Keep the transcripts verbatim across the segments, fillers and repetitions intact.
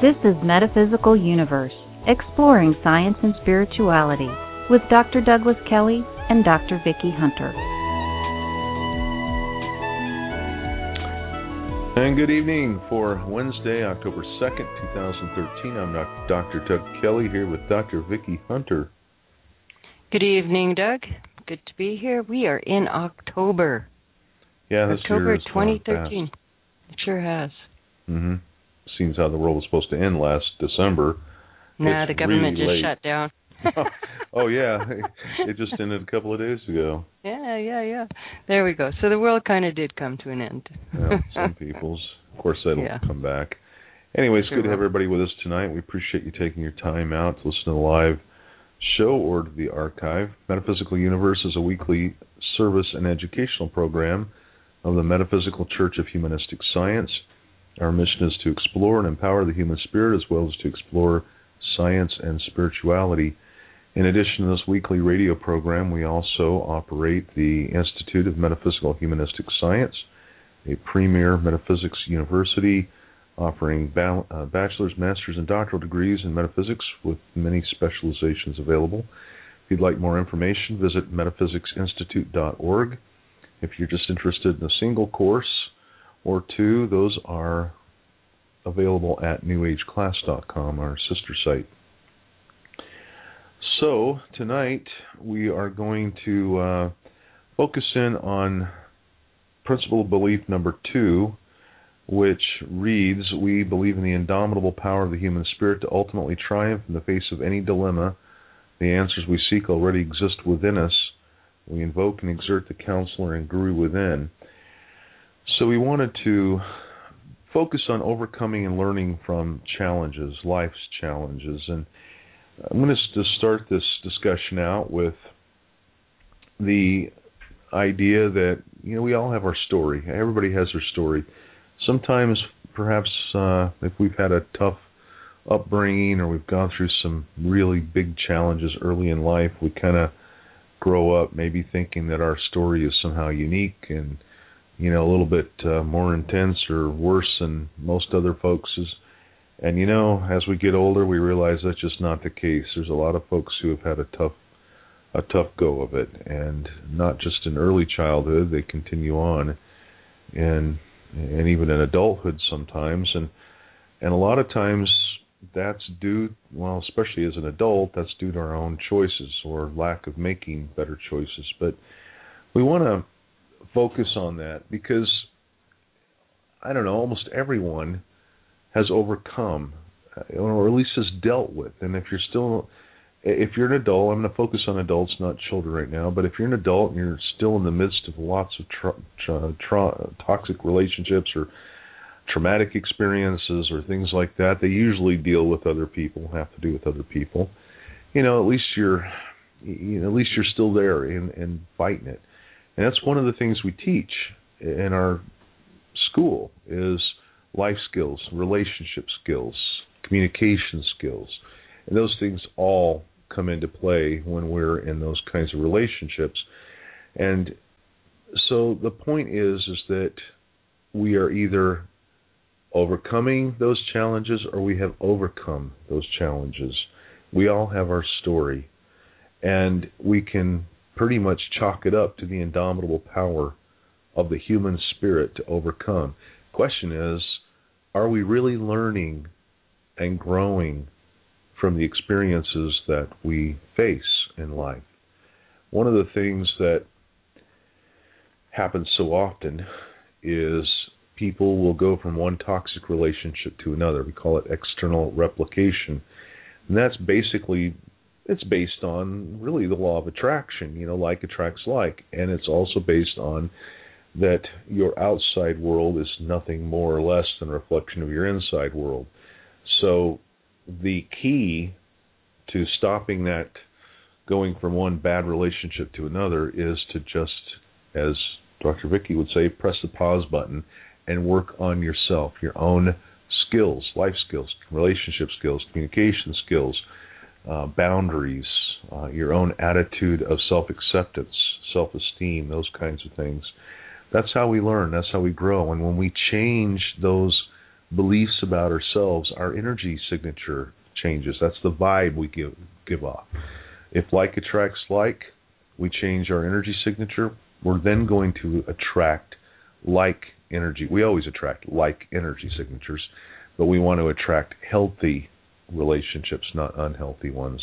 This is Metaphysical Universe, exploring science and spirituality, with Doctor Douglas Kelly and Doctor Vicki Hunter. And good evening for Wednesday, October second, twenty thirteen. I'm Doctor Doug Kelly here with Doctor Vicki Hunter. Good evening, Doug. Good to be here. We are in October. Yeah, this October year is twenty thirteen. It sure has. Mm-hmm. Seems how the world was supposed to end last December. Nah, it's the government really just late. shut down. Oh, yeah. It just ended a couple of days ago. Yeah, yeah, yeah. There we go. So the world kind of did come to an end. Well, some people's. Of course, that'll yeah. come back. Anyway, it's sure good to have will. everybody with us tonight. We appreciate you taking your time out to listen to the live show or to the archive. Metaphysical Universe is a weekly service and educational program of the Metaphysical Church of Humanistic Science. Our mission is to explore and empower the human spirit, as well as to explore science and spirituality. In addition to this weekly radio program, we also operate the Institute of Metaphysical Humanistic Science, a premier metaphysics university offering ba- uh, bachelor's, master's, and doctoral degrees in metaphysics with many specializations available. If you'd like more information, visit metaphysics institute dot org. If you're just interested in a single course or two, those are available at new age class dot com, our sister site. So, tonight we are going to uh, focus in on principle of belief number two, which reads, we believe in the indomitable power of the human spirit to ultimately triumph in the face of any dilemma. The answers we seek already exist within us. We invoke and exert the counselor and guru within. So we wanted to focus on overcoming and learning from challenges, life's challenges. And I'm going to start this discussion out with the idea that, you know, we all have our story. Everybody has their story. Sometimes, perhaps, uh, if we've had a tough upbringing or we've gone through some really big challenges early in life, we kind of grow up maybe thinking that our story is somehow unique and, you know, a little bit uh, more intense or worse than most other folks'. And, you know, as we get older, we realize that's just not the case. There's a lot of folks who have had a tough a tough go of it, and not just in early childhood, they continue on, and and even in adulthood sometimes. And, and a lot of times that's due, well, especially as an adult, that's due to our own choices or lack of making better choices. But we want to focus on that because, I don't know, almost everyone has overcome, or at least has dealt with. And if you're still, if you're an adult, I'm going to focus on adults, not children right now, but if you're an adult and you're still in the midst of lots of tra- tra- tra- toxic relationships or traumatic experiences or things like that, they usually deal with other people, have to do with other people. You know, at least you're, you know, at least you're still there and, and fighting it. And that's one of the things we teach in our school is life skills, relationship skills, communication skills. And those things all come into play when we're in those kinds of relationships. And so the point is, is that we are either overcoming those challenges or we have overcome those challenges. We all have our story. And we can pretty much chalk it up to the indomitable power of the human spirit to overcome. The question is, are we really learning and growing from the experiences that we face in life? One of the things that happens so often is people will go from one toxic relationship to another. We call it external replication. And that's basically, it's based on really the law of attraction. You know, like attracts like. And it's also based on that your outside world is nothing more or less than a reflection of your inside world. So the key to stopping that going from one bad relationship to another is to just, as Doctor Vicki would say, press the pause button and work on yourself, your own skills, life skills, relationship skills, communication skills, uh, boundaries, uh, your own attitude of self-acceptance, self-esteem, those kinds of things. That's how we learn. That's how we grow. And when we change those beliefs about ourselves, our energy signature changes. That's the vibe we give give off. If like attracts like, we change our energy signature, we're then going to attract like energy. We always attract like energy signatures, but we want to attract healthy relationships, not unhealthy ones.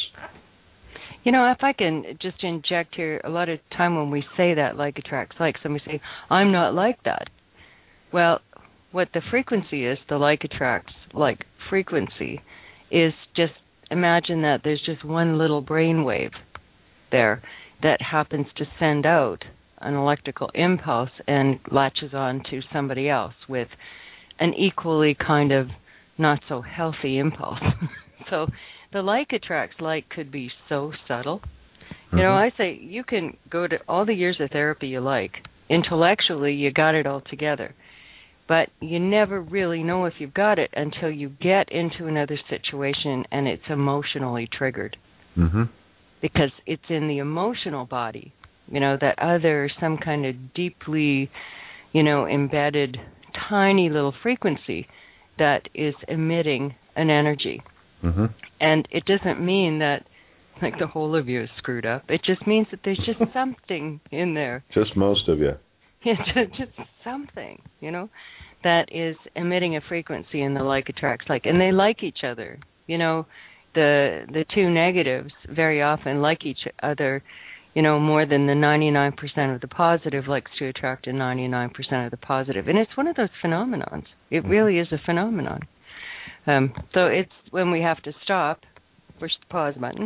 You know, if I can just inject here, a lot of time when we say that, like attracts like, somebody say, I'm not like that. Well, what the frequency is, the like attracts like frequency, is just imagine that there's just one little brain wave there that happens to send out an electrical impulse and latches on to somebody else with an equally kind of not so healthy impulse. So the like attracts like could be so subtle. Mm-hmm. You know, I say you can go to all the years of therapy you like. Intellectually, you got it all together. But you never really know if you've got it until you get into another situation and it's emotionally triggered. Mm-hmm. Because it's in the emotional body, you know, that other, some kind of deeply, you know, embedded tiny little frequency that is emitting an energy. Mm-hmm. And it doesn't mean that, like, the whole of you is screwed up. It just means that there's just something in there. Just most of you. Yeah, just, just something, you know, that is emitting a frequency, and the like attracts like. And they like each other. You know, the the two negatives very often like each other, you know, more than the ninety-nine percent of the positive likes to attract the ninety-nine percent of the positive. And it's one of those phenomenons. It really is a phenomenon. Um, so it's when we have to stop, push the pause button,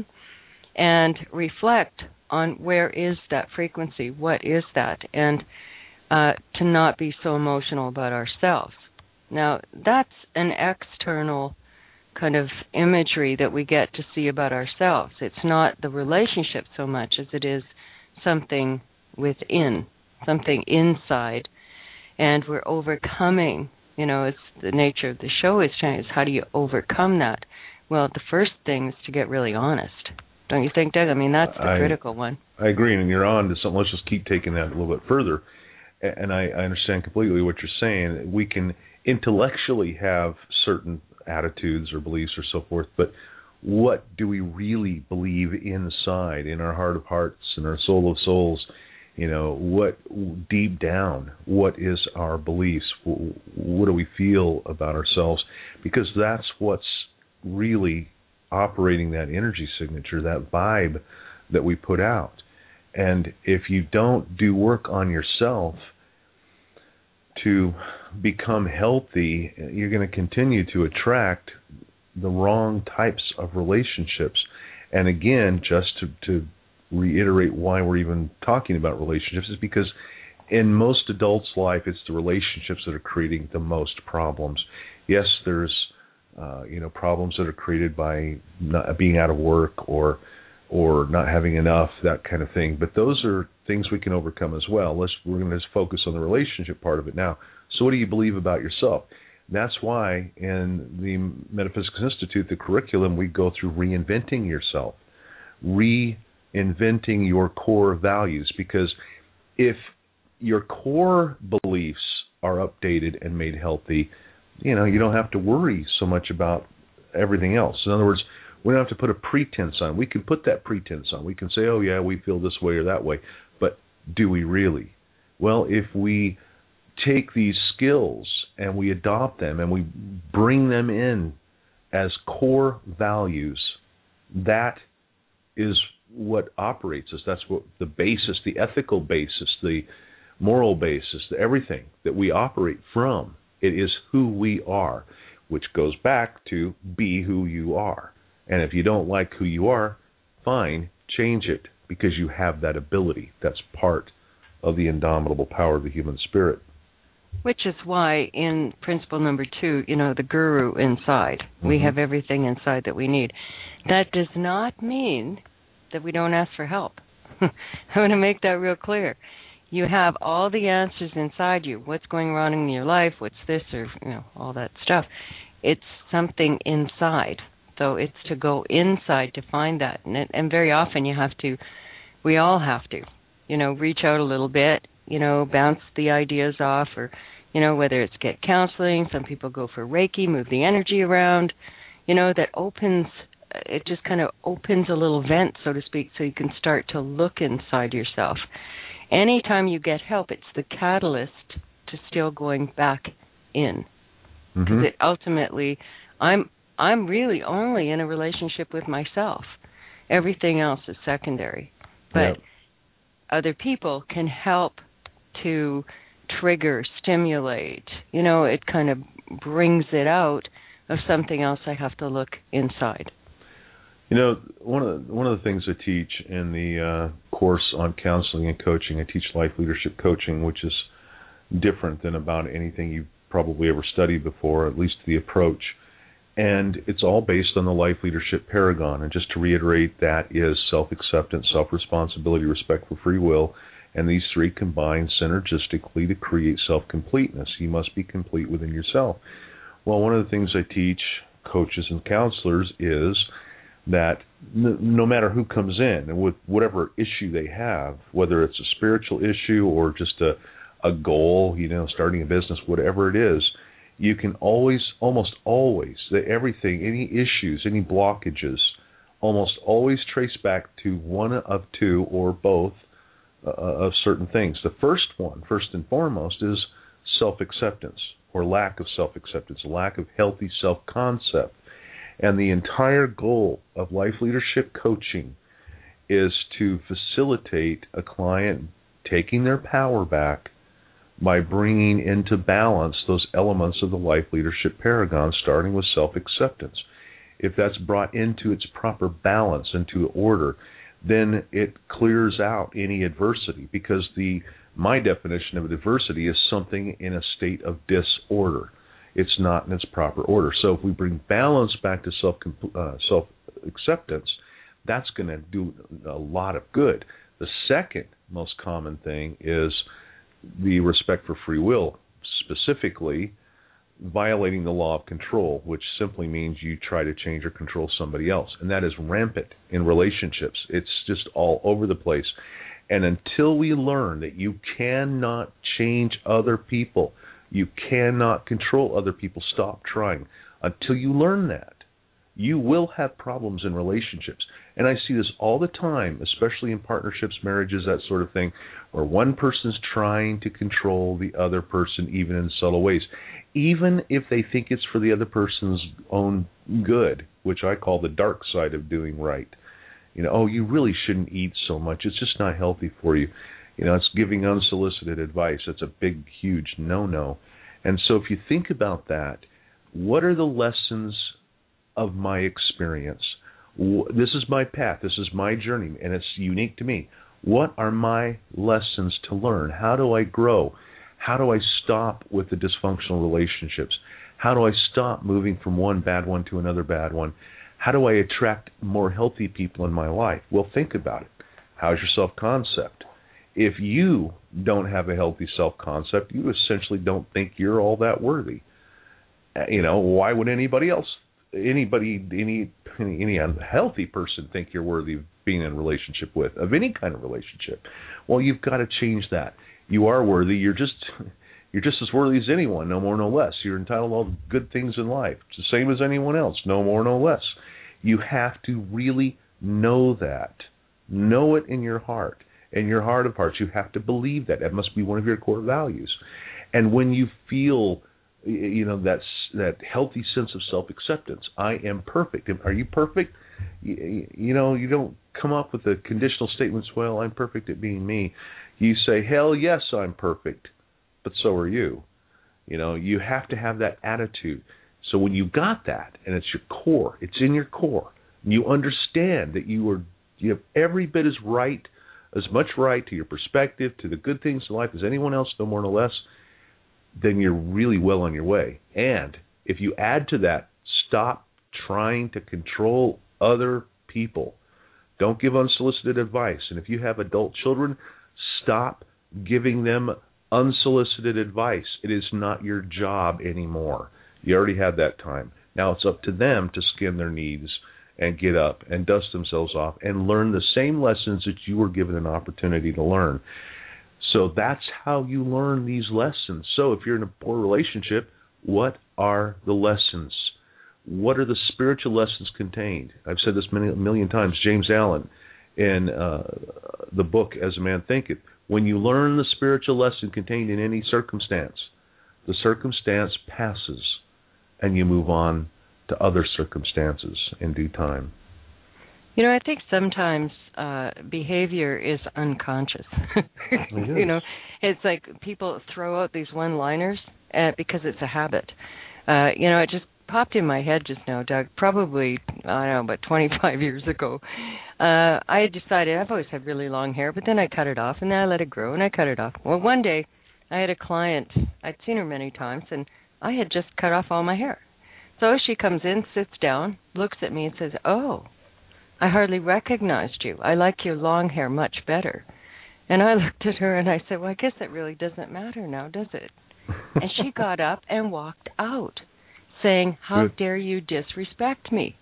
and reflect on where is that frequency, what is that, and uh, to not be so emotional about ourselves. Now, that's an external kind of imagery that we get to see about ourselves. It's not the relationship so much as it is something within, something inside, and we're overcoming. You know, it's the nature of the show is trying, is how do you overcome that? Well, the first thing is to get really honest. Don't you think, Doug? I mean, that's the I, critical one. I agree, and you're on to something. Let's just keep taking that a little bit further. And I, I understand completely what you're saying. We can intellectually have certain attitudes or beliefs or so forth, but what do we really believe inside, in our heart of hearts, in our soul of souls? You know, what deep down, what is our beliefs? What do we feel about ourselves? Because that's what's really operating that energy signature, that vibe that we put out. And if you don't do work on yourself to become healthy, you're going to continue to attract the wrong types of relationships. And again, just to, to reiterate why we're even talking about relationships, is because in most adults' life, it's the relationships that are creating the most problems. Yes, there's uh, you know problems that are created by not being out of work or or not having enough, that kind of thing. But those are things we can overcome as well. Let's we're going to just focus on the relationship part of it now. So, what do you believe about yourself? That's why in the Metaphysics Institute, the curriculum, we go through reinventing yourself, reinventing your core values. Because if your core beliefs are updated and made healthy, you know, you don't have to worry so much about everything else. In other words, we don't have to put a pretense on. We can put that pretense on. We can say, oh, yeah, we feel this way or that way. But do we really? Well, if we take these skills and we adopt them and we bring them in as core values, that is what operates us. That's what the basis, the ethical basis, the moral basis, the everything that we operate from. It is who we are, which goes back to be who you are. And if you don't like who you are, fine, change it, because you have that ability. That's part of the indomitable power of the human spirit. Which is why in principle number two, you know, the guru inside. Mm-hmm. We have everything inside that we need. That does not mean that we don't ask for help. I want to make that real clear. You have all the answers inside you. What's going wrong in your life? What's this, or you know, all that stuff. It's something inside. So it's to go inside to find that. And, it, and very often you have to, we all have to, you know, reach out a little bit, you know, bounce the ideas off, or, You know, whether it's get counseling, some people go for Reiki, move the energy around, you know, that opens, it just kind of opens a little vent, so to speak, so you can start to look inside yourself. Anytime you get help, it's the catalyst to still going back in. Because mm-hmm. it ultimately, I'm I'm really only in a relationship with myself. Everything else is secondary. But yep. other people can help to trigger, stimulate. You know, it kind of brings it out of something else I have to look inside. You know, one of the, one of the things I teach in the uh, course on counseling and coaching, I teach life leadership coaching, which is different than about anything you've probably ever studied before, at least the approach. And it's all based on the life leadership paragon. And just to reiterate, that is self-acceptance, self-responsibility, respect for free will, and these three combine synergistically to create self-completeness. You must be complete within yourself. Well, one of the things I teach coaches and counselors is that no matter who comes in and with whatever issue they have, whether it's a spiritual issue or just a, a goal, you know, starting a business, whatever it is, you can always, almost always, that everything, any issues, any blockages, almost always trace back to one of two or both uh, of certain things. The first one, first and foremost, is self-acceptance or lack of self-acceptance, lack of healthy self-concept. And the entire goal of life leadership coaching is to facilitate a client taking their power back by bringing into balance those elements of the life leadership paragon, starting with self-acceptance. If that's brought into its proper balance, into order, then it clears out any adversity, because the my definition of adversity is something in a state of disorder. It's not in its proper order. So if we bring balance back to self uh, self-acceptance, that's going to do a lot of good. The second most common thing is the respect for free will, specifically violating the law of control, which simply means you try to change or control somebody else. And that is rampant in relationships. It's just all over the place. And until we learn that you cannot change other people, you cannot control other people, stop trying. Until you learn that, you will have problems in relationships. And I see this all the time, especially in partnerships, marriages, that sort of thing, where one person's trying to control the other person, even in subtle ways, even if they think it's for the other person's own good, which I call the dark side of doing right. You know, oh, you really shouldn't eat so much. It's just not healthy for you. You know, it's giving unsolicited advice. That's a big, huge no-no. And so if you think about that, what are the lessons of my experience? This is my path. This is my journey, and it's unique to me. What are my lessons to learn? How do I grow? How do I stop with the dysfunctional relationships? How do I stop moving from one bad one to another bad one? How do I attract more healthy people in my life? Well, think about it. How's your self-concept? If you don't have a healthy self-concept, you essentially don't think you're all that worthy. You know, why would anybody else, anybody, any any unhealthy person think you're worthy of being in a relationship with, of any kind of relationship? Well, you've got to change that. You are worthy. You're just you're just as worthy as anyone, no more, no less. You're entitled to all the good things in life. It's the same as anyone else, no more, no less. You have to really know that. Know it in your heart. In your heart of hearts, you have to believe that. That must be one of your core values. And when you feel, you know, that that healthy sense of self-acceptance, I am perfect. Are you perfect? You, you know, you don't come up with the conditional statements, well, I'm perfect at being me. You say, hell yes, I'm perfect, but so are you. You know, you have to have that attitude. So when you got that, and it's your core, it's in your core, and you understand that you are, you have every bit as right, as much right to your perspective, to the good things in life as anyone else, no more, no less, then you're really well on your way. And if you add to that, stop trying to control other people. Don't give unsolicited advice. And if you have adult children, stop giving them unsolicited advice. It is not your job anymore. You already had that time. Now it's up to them to skin their knees and get up and dust themselves off and learn the same lessons that you were given an opportunity to learn. So that's how you learn these lessons. So if you're in a poor relationship, what are the lessons? What are the spiritual lessons contained? I've said this many, a million times. James Allen, in uh, the book As a Man Thinketh, when you learn the spiritual lesson contained in any circumstance, the circumstance passes, and you move on to other circumstances in due time. You know, I think sometimes uh, behavior is unconscious. It is. You know, it's like people throw out these one-liners uh, because it's a habit. Uh, you know, it just popped in my head just now, Doug, probably, I don't know, about twenty-five years ago. Uh, I had decided, I've always had really long hair, but then I cut it off, and then I let it grow, and I cut it off. Well, one day, I had a client, I'd seen her many times, and I had just cut off all my hair. So she comes in, sits down, looks at me, and says, "Oh, I hardly recognized you. I like your long hair much better." And I looked at her and I said, "Well, I guess it really doesn't matter now, does it?" And she got up and walked out, saying, "How Good. dare you disrespect me?"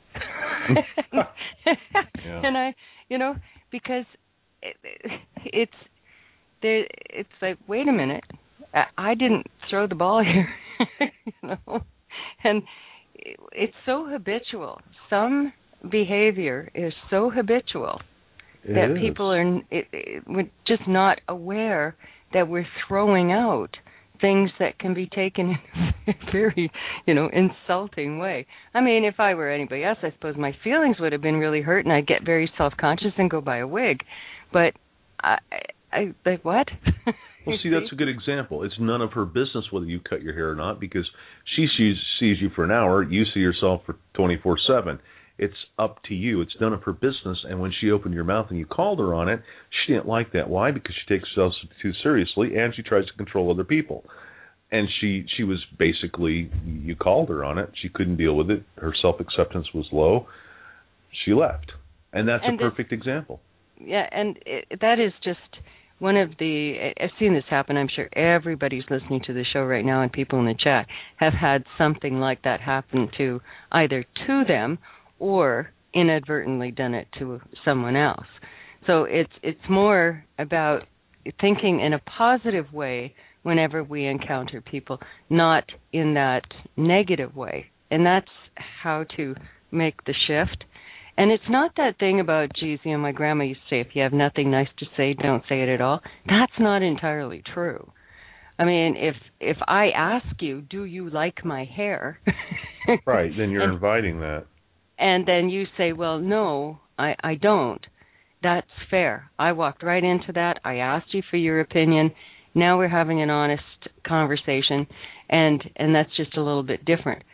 yeah. And I, you know, because it, it's there. It's like, wait a minute, I, I didn't throw the ball here, you know, and it, it's so habitual. Some behavior is so habitual it that is. people are it, it, we're just not aware that we're throwing out things that can be taken in a very, you know, insulting way. I mean, if I were anybody else, I suppose my feelings would have been really hurt, and I'd get very self-conscious and go buy a wig. But I, I like what? Well, see, that's a good example. It's none of her business whether you cut your hair or not, because she sees sees you for an hour, you see yourself for twenty-four seven. It's up to you. It's none of her business. And when she opened your mouth and you called her on it, she didn't like that. Why? Because she takes herself too seriously, and she tries to control other people. And she she was basically, you called her on it. She couldn't deal with it. Her self-acceptance was low. She left. And that's and a perfect this, example. Yeah, and it, that is just one of the, I've seen this happen. I'm sure everybody's listening to the show right now, and people in the chat have had something like that happen to either to them or inadvertently done it to someone else. So it's it's more about thinking in a positive way whenever we encounter people, not in that negative way. And that's how to make the shift. And it's not that thing about, geez, you know, my grandma used to say, if you have nothing nice to say, don't say it at all. That's not entirely true. I mean, if if I ask you, do you like my hair? Right, then you're and, inviting that. And then you say, well, no, I, I don't. That's fair. I walked right into that. I asked you for your opinion. Now we're having an honest conversation, and and that's just a little bit different.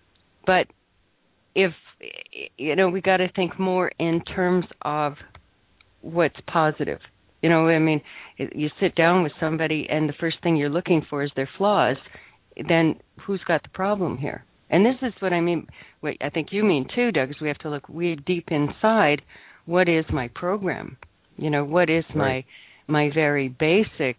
But if, you know, we got to think more in terms of what's positive. You know, I mean, you sit down with somebody and the first thing you're looking for is their flaws, then who's got the problem here? And this is what I mean, what I think you mean too, Doug, is we have to look way deep inside, what is my program? You know, what is right. my my very basic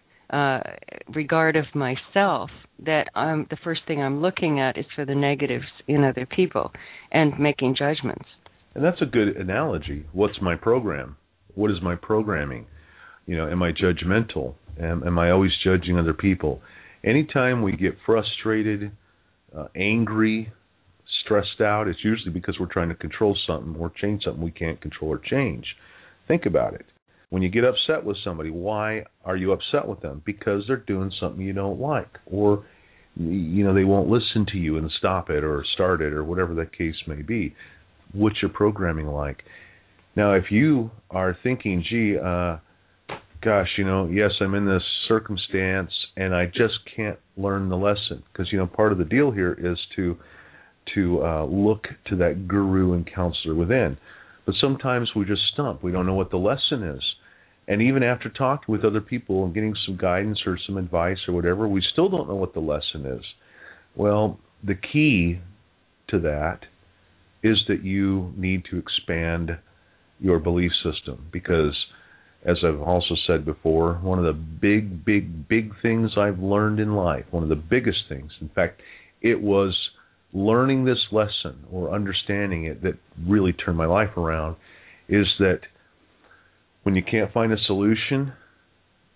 uh, regard of myself, that I'm, the first thing I'm looking at is for the negatives in other people and making judgments. And that's a good analogy. What's my program? What is my programming? You know, am I judgmental? Am, am I always judging other people? Anytime we get frustrated, uh, angry, stressed out, it's usually because we're trying to control something or change something we can't control or change. Think about it. When you get upset with somebody, why are you upset with them? Because they're doing something you don't like, or you know, they won't listen to you and stop it or start it or whatever that case may be. What's your programming like? Now, if you are thinking, gee, uh, gosh, you know, yes, I'm in this circumstance and I just can't learn the lesson, because, you know, part of the deal here is to to uh, look to that guru and counselor within. But sometimes we just stump. We don't know what the lesson is. And even after talking with other people and getting some guidance or some advice or whatever, we still don't know what the lesson is. Well, the key to that is that you need to expand your belief system, because, as I've also said before, one of the big, big, big things I've learned in life, one of the biggest things, in fact, it was learning this lesson or understanding it that really turned my life around, is that when you can't find a solution,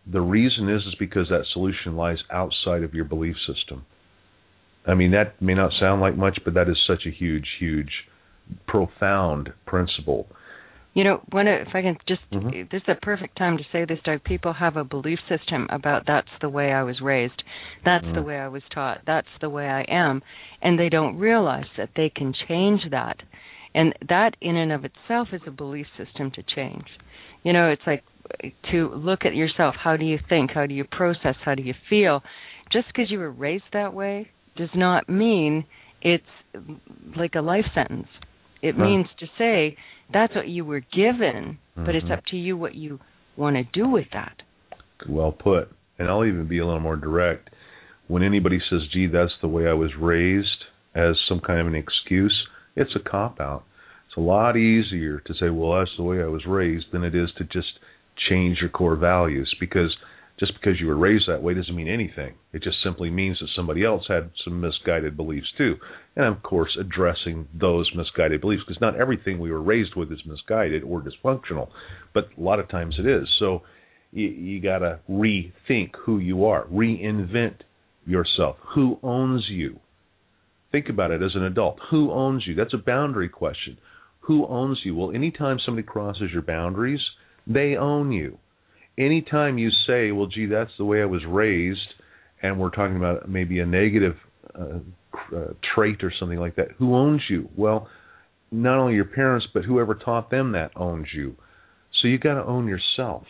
The reason is is because that solution lies outside of your belief system. I mean, that may not sound like much, but that is such a huge, huge, profound principle. You know, when it, if I can just, mm-hmm. this is a perfect time to say this, Doug. People have a belief system about that's the way I was raised, that's mm-hmm. the way I was taught, that's the way I am, and they don't realize that they can change that. And that in and of itself is a belief system to change. You know, it's like to look at yourself. How do you think? How do you process? How do you feel? Just because you were raised that way does not mean it's like a life sentence. It huh. means to say that's what you were given, mm-hmm. but it's up to you what you want to do with that. Well put. And I'll even be a little more direct. When anybody says, gee, that's the way I was raised, as some kind of an excuse, it's a cop-out. It's a lot easier to say, well, that's the way I was raised, than it is to just change your core values. Because just because you were raised that way doesn't mean anything. It just simply means that somebody else had some misguided beliefs too. And, of course, addressing those misguided beliefs, because not everything we were raised with is misguided or dysfunctional, but a lot of times it is. So you, you got to rethink who you are, reinvent yourself. Who owns you? Think about it as an adult. Who owns you? That's a boundary question. Who owns you? Well, anytime somebody crosses your boundaries, they own you. Anytime you say, well, gee, that's the way I was raised, and we're talking about maybe a negative uh, uh, trait or something like that, who owns you? Well, not only your parents, but whoever taught them that owns you. So you got to own yourself.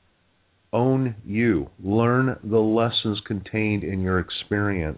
Own you. Learn the lessons contained in your experience.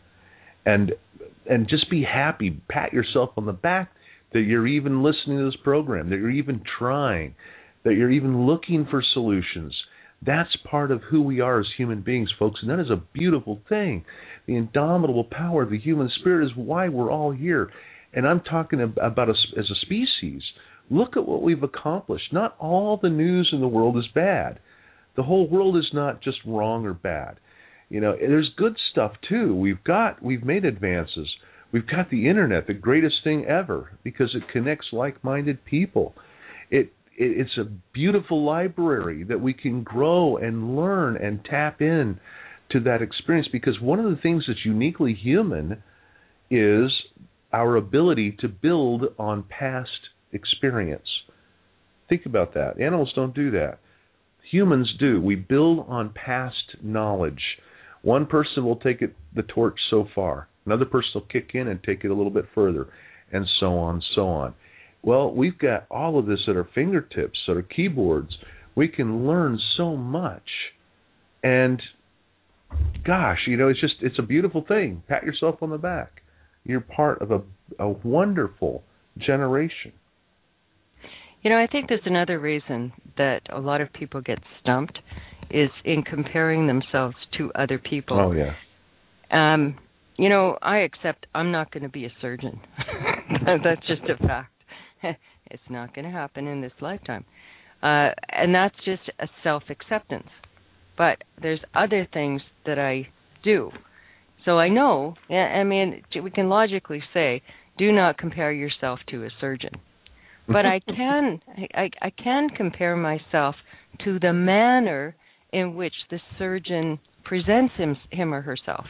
And and just be happy. Pat yourself on the back that you're even listening to this program, that you're even trying, that you're even looking for solutions. That's part of who we are as human beings, folks, and that is a beautiful thing. The indomitable power of the human spirit is why we're all here. And I'm talking about us as a species. Look at what we've accomplished. Not all the news in the world is bad. The whole world is not just wrong or bad. You know, there's good stuff too. We've got, we've made advances. We've got the internet, the greatest thing ever, because it connects like-minded people. It, it it's a beautiful library that we can grow and learn and tap in to that experience. Because one of the things that's uniquely human is our ability to build on past experience. Think about that. Animals don't do that. Humans do. We build on past knowledge. One person will take it the torch so far. Another person will kick in and take it a little bit further, and so on, so on. Well, we've got all of this at our fingertips, at our keyboards. We can learn so much. And, gosh, you know, it's just, it's a beautiful thing. Pat yourself on the back. You're part of a, a wonderful generation. You know, I think there's another reason that a lot of people get stumped is in comparing themselves to other people. Oh, yeah. Um, you know, I accept I'm not going to be a surgeon. That's just a fact. It's not going to happen in this lifetime. Uh, and that's just a self-acceptance. But there's other things that I do. So I know, I mean, we can logically say, do not compare yourself to a surgeon. But I can I, I can compare myself to the manner in which the surgeon presents him, him or herself.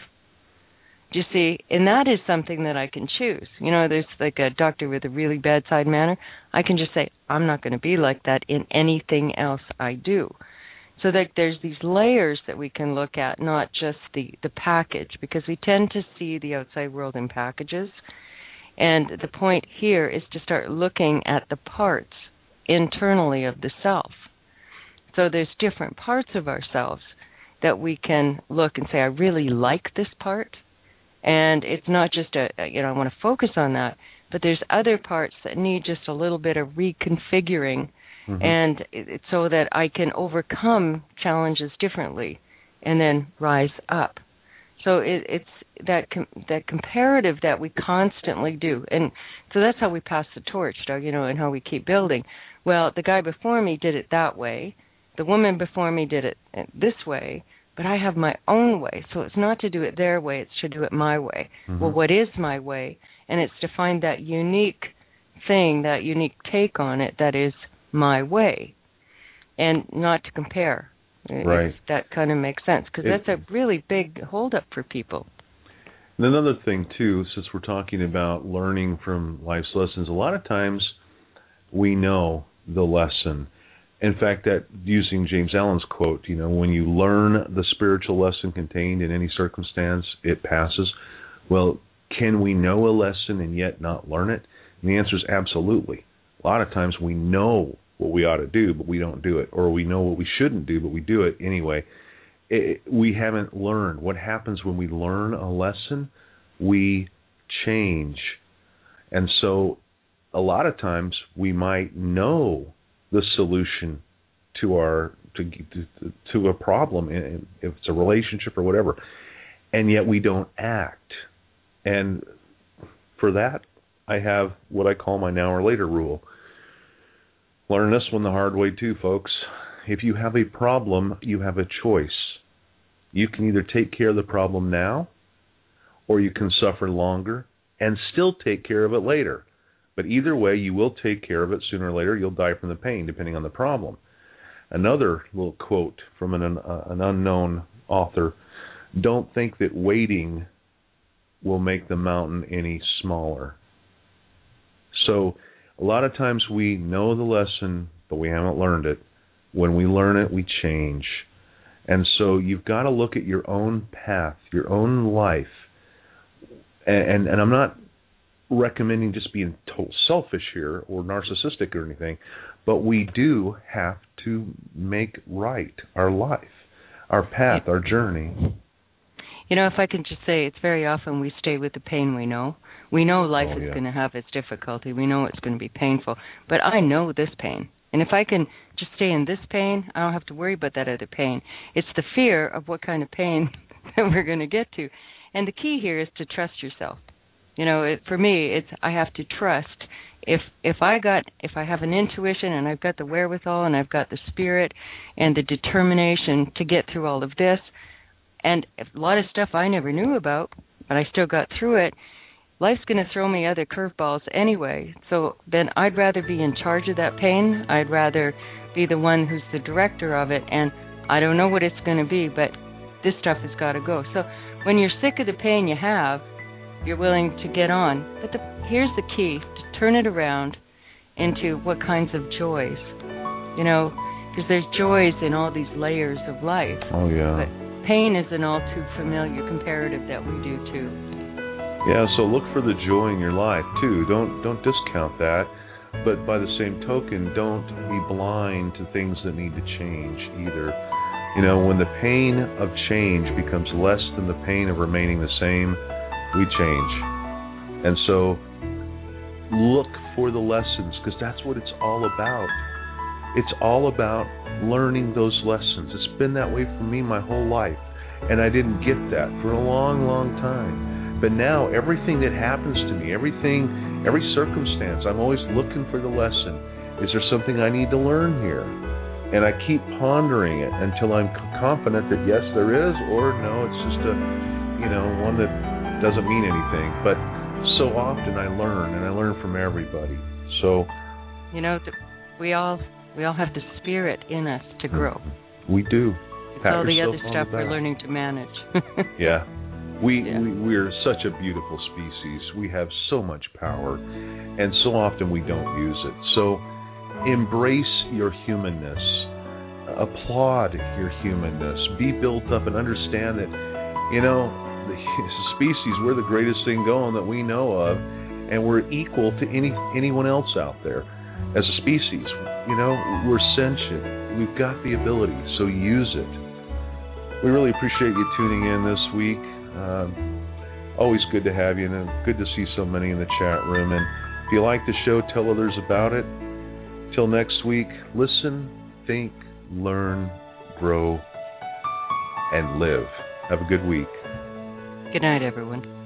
Do you see? And that is something that I can choose. You know, there's like a doctor with a really bedside manner. I can just say, I'm not going to be like that in anything else I do. So that there's these layers that we can look at, not just the, the package, because we tend to see the outside world in packages. And the point here is to start looking at the parts internally of the self. So there's different parts of ourselves that we can look and say, I really like this part. And it's not just a, you know, I want to focus on that, but there's other parts that need just a little bit of reconfiguring, mm-hmm. and it, it, so that I can overcome challenges differently and then rise up. So it, it's that com- that comparative that we constantly do. And so that's how we pass the torch, Doug, you know, and how we keep building. Well, the guy before me did it that way. The woman before me did it this way. But I have my own way. So it's not to do it their way. It's to do it my way. Mm-hmm. Well, what is my way? And it's to find that unique thing, that unique take on it that is my way. And not to compare. Right. If that kind of makes sense, because It- that's a really big holdup for people. And another thing, too, since we're talking about learning from life's lessons, a lot of times we know the lesson. In fact, that using James Allen's quote, you know, when you learn the spiritual lesson contained in any circumstance, it passes. Well, can we know a lesson and yet not learn it? And the answer is absolutely. A lot of times we know what we ought to do, but we don't do it. Or we know what we shouldn't do, but we do it anyway. It, we haven't learned. What happens when we learn a lesson? We change. And so a lot of times we might know the solution to our to to, to a problem, if it's a relationship or whatever, and yet we don't act. And for that, I have what I call my now or later rule. Learn this one the hard way too, folks. If you have a problem, you have a choice. You can either take care of the problem now, or you can suffer longer and still take care of it later. But either way, you will take care of it sooner or later. You'll die from the pain, depending on the problem. Another little quote from an, uh, an unknown author: don't think that waiting will make the mountain any smaller. So a lot of times we know the lesson, but we haven't learned it. When we learn it, we change. And so you've got to look at your own path, your own life. And, and, and I'm not recommending just being total selfish here or narcissistic or anything, but we do have to make right our life, our path, our journey. You know, if I can just say, it's very often we stay with the pain we know. We know life Oh, is yeah. going to have its difficulty. We know it's going to be painful. But I know this pain. And if I can just stay in this pain, I don't have to worry about that other pain. It's the fear of what kind of pain that we're going to get to. And the key here is to trust yourself. You know, it, for me, it's I have to trust. If if I got if I have an intuition and I've got the wherewithal and I've got the spirit and the determination to get through all of this, and a lot of stuff I never knew about, but I still got through it, life's going to throw me other curveballs anyway. So then I'd rather be in charge of that pain. I'd rather be the one who's the director of it. And I don't know what it's going to be, but this stuff has got to go. So when you're sick of the pain you have, you're willing to get on. But the, here's the key, to turn it around into what kinds of joys. You know, because there's joys in all these layers of life. Oh, yeah. But pain is an all too familiar comparative that we do too. Yeah, so look for the joy in your life too. Don't don't discount that. But by the same token, don't be blind to things that need to change either. You know, when the pain of change becomes less than the pain of remaining the same, we change. And so look for the lessons, because that's what it's all about. It's all about learning those lessons. It's been that way for me my whole life, and I didn't get that for a long, long time. But now everything that happens to me, everything, every circumstance, I'm always looking for the lesson. Is there something I need to learn here? And I keep pondering it until I'm confident that yes, there is, or no, it's just a, you know, one that doesn't mean anything. But so often I learn, and I learn from everybody. So, you know, we all we all have the spirit in us to grow. We do. It's Pat all the yourself other on stuff the we're back. learning to manage. Yeah. We, Yeah. we we're such a beautiful species. We have so much power, and so often we don't use it. So embrace your humanness. Applaud your humanness. Be built up and understand that, you know, the species, we're the greatest thing going that we know of, and we're equal to any anyone else out there. As a species, you know, we're sentient. We've got the ability, so use it. We really appreciate you tuning in this week. Um, always good to have you, and good to see so many in the chat room. And if you like the show, tell others about it. Till next week, listen, think, learn, grow, and live. Have a good week. Good night, everyone.